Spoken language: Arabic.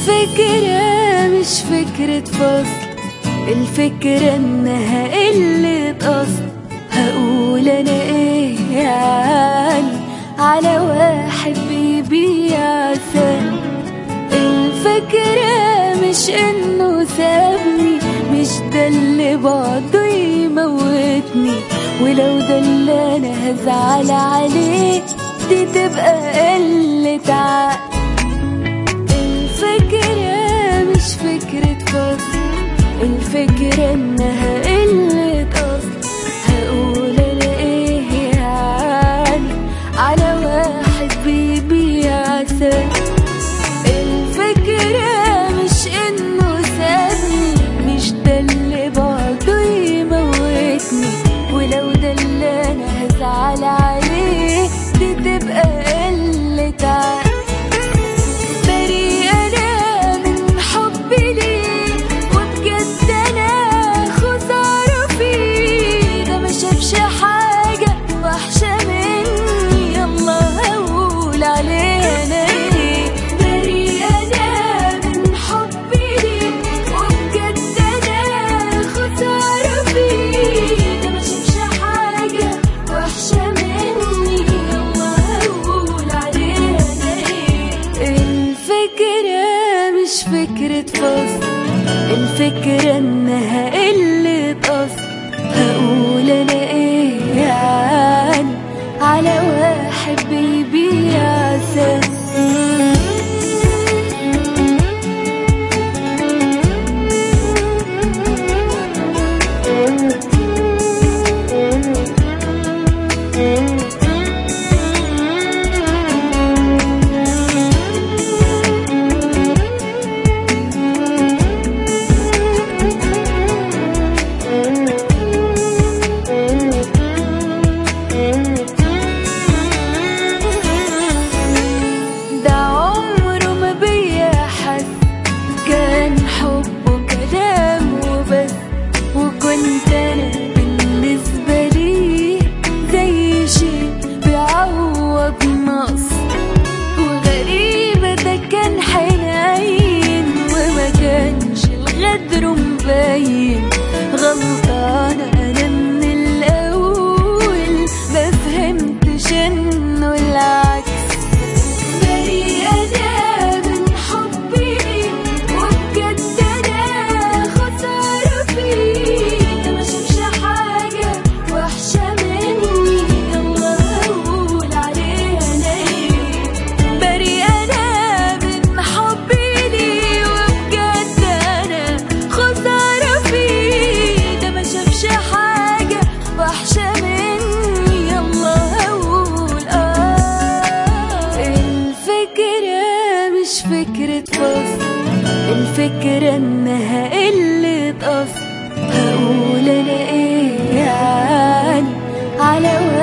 الفكرة مش فكرة فصل، الفكرة انها قلة اصل. هقول انا ايه يعني على واحد بيبيع سن؟ الفكرة مش انه سابني، مش ده اللي بعده يموتني. ولو ده اللي انا هزعل عليه دي تبقى قلة عقل. الفكرة مش فكرة فصل، الفكرة انها قلة اصل. هقول انا ايه يعني على واحد بيبيع سن؟ الفكرة مش انه سابني، مش ده اللي بعده يموتني. ولو ده اللي انا هزعل عليه دي تبقى قلة عقل. فكرة فصل، الفكرة انها قلة اصل. هقول انا ايه يعني على واحد بيبيع سن؟ وكنت انا بالنسبة لي زي شيء بيعوض نقص. وغريبة ده كان حنين وما كانش الغدر مبين. غلطانة انا من الاول ما فهمتش انه العكس. فكرة فصل، الفكرة انها قلة اصل. هقول انا ايه يعني على